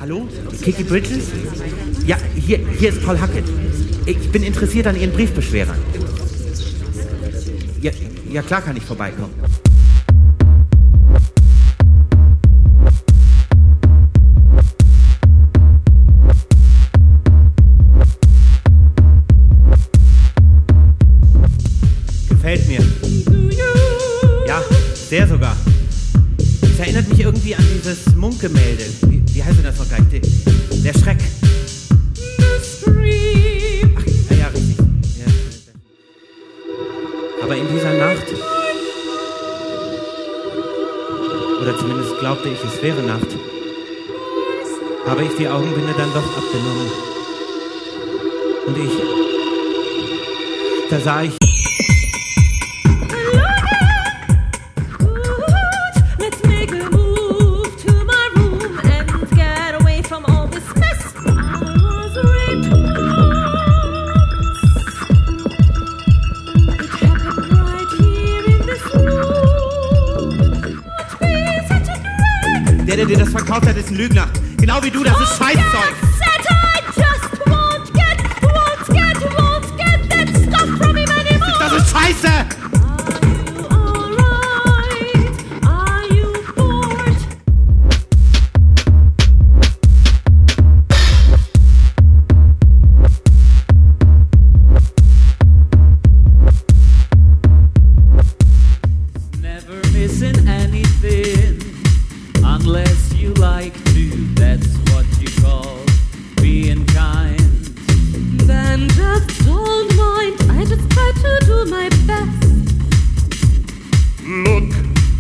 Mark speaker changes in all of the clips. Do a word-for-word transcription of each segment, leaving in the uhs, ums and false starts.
Speaker 1: Hallo? Kiki Bridges? Ja, hier, hier ist Paul Hackett. Ich bin interessiert an Ihren Briefbeschwerern. Ja, ja, klar kann ich vorbeikommen. Gefällt mir. Ja, sehr sogar. Es erinnert mich irgendwie an dieses Munch-Gemälde. Wie, wie heißt denn das noch gleich? Der, der Schreck. Ach, ja, ja, richtig. Ja. Aber in dieser Nacht, oder zumindest glaubte ich, es wäre Nacht, habe ich die Augenbinde dann doch abgenommen. Und ich, da sah ich Der, der dir das verkauft hat, ist ein Lügner. Genau wie du, das ist Scheißzeug. Das ist Scheiße!
Speaker 2: Unless you like to, that's what you call being kind.
Speaker 3: Then just don't mind, I just try to do my best.
Speaker 4: Look,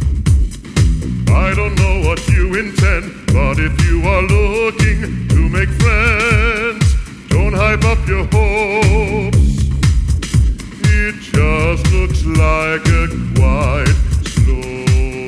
Speaker 4: I don't know what you intend, but if you are looking to make friends, don't hype up your hopes. It just looks like a quiet, slow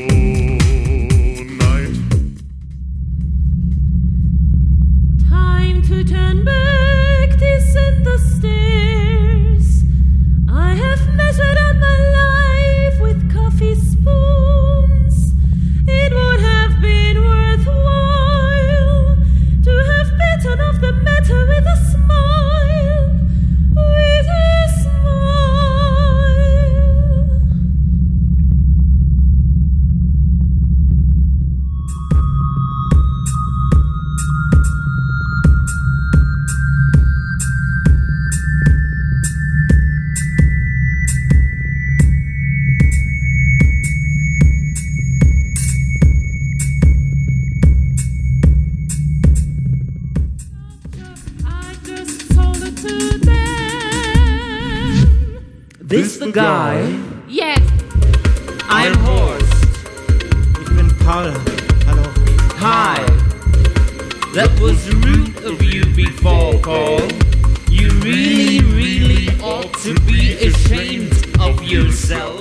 Speaker 3: to turn back, descend the stairs. I have measured out my life with coffee spoons. It would have been worthwhile to have bitten off the matter with a smile, with a smile.
Speaker 1: This the guy?
Speaker 3: Yes.
Speaker 1: I'm Horst. Ich bin Paul. Hallo.
Speaker 2: Hi. That was rude of you before, Paul. You really, really ought to be ashamed of yourself.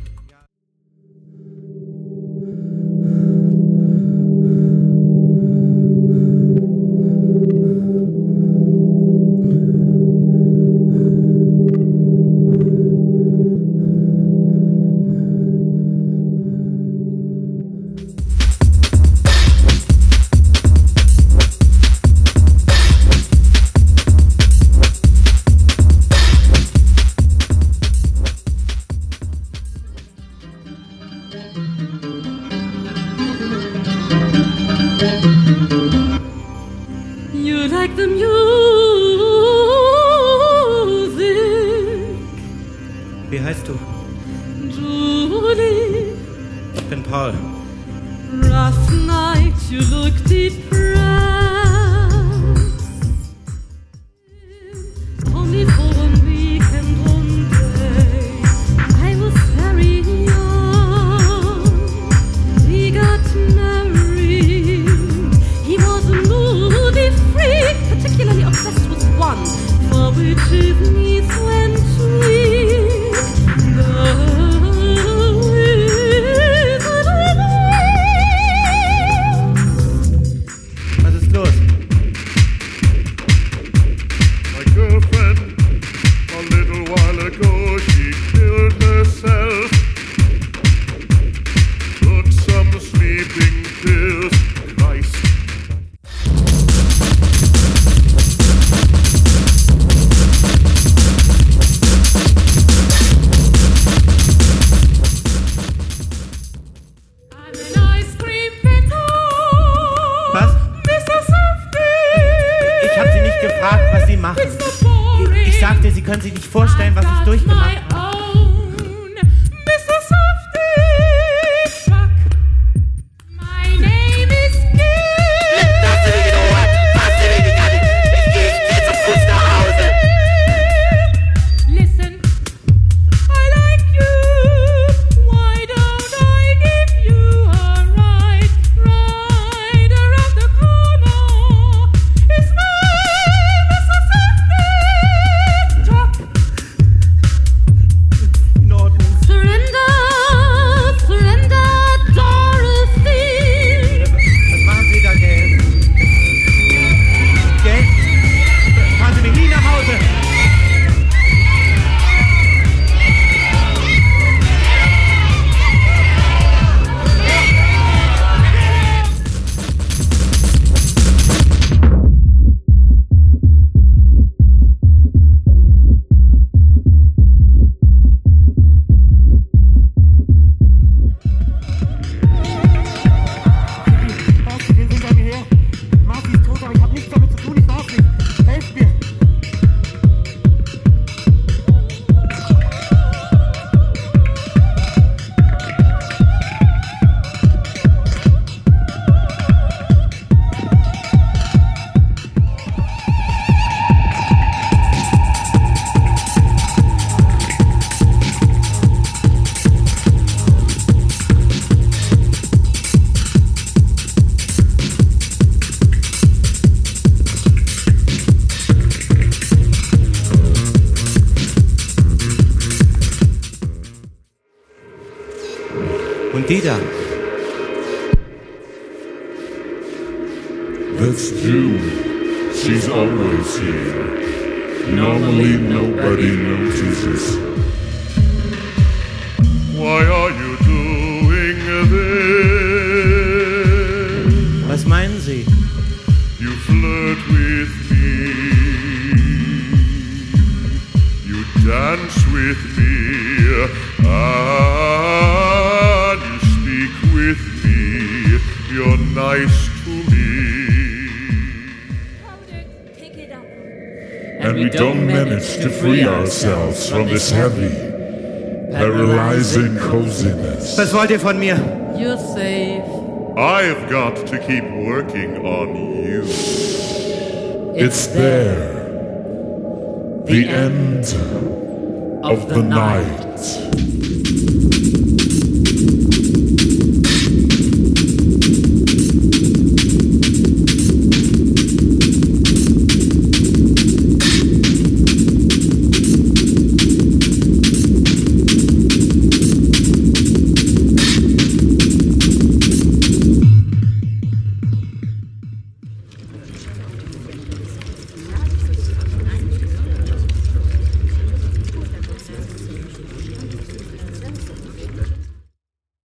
Speaker 3: You like the music.
Speaker 1: Wie heißt du?
Speaker 3: Julie.
Speaker 1: Ich bin Paul.
Speaker 3: Last night you looked depressed. Only for one weekend, one day. I was very young. We got married. He was a moody freak, particularly obsessed with one, for which his needs went weak. The wizard
Speaker 1: machen. Ich, ich sagte, Sie können sich nicht vorstellen, was ich durchgemacht habe. Und die da.
Speaker 4: That's June. She's always here. Normally nobody notices. Why are you doing this?
Speaker 1: Was meinen Sie?
Speaker 4: You flirt with me. You dance with me. And you speak with me. You're nice to me. And we don't manage to free ourselves from this heavy, paralyzing coziness.
Speaker 1: Was wollt ihr von mir?
Speaker 3: You're safe.
Speaker 4: I've got to keep working on you.
Speaker 3: It's
Speaker 4: It's there. The end of the night.